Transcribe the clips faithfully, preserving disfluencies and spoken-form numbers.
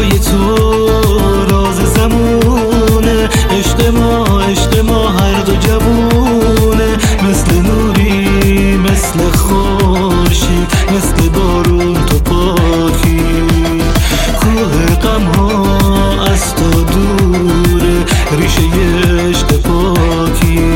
صدای تو راز زمونه، عشق ما عشق ما هر دو جوونه، مثل نوری مثل خورشید مثل بارون تو پاکی، کوه غم ها از تو دوره ریشه عشق پاکی.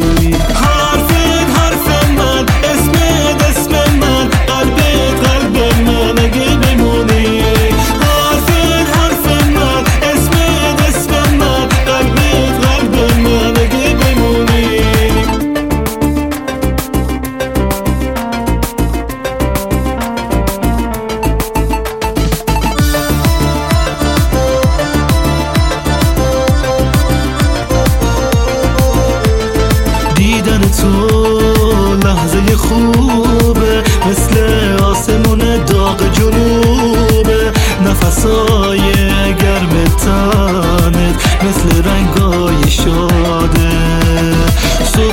دیدن تو لحظه خوبه، مثل آسمون داغ جنوبه، نفسای گرم تنت مثل رنگای شاده،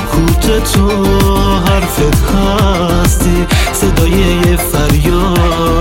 سکوت تو حرفت هستی صدای فریاد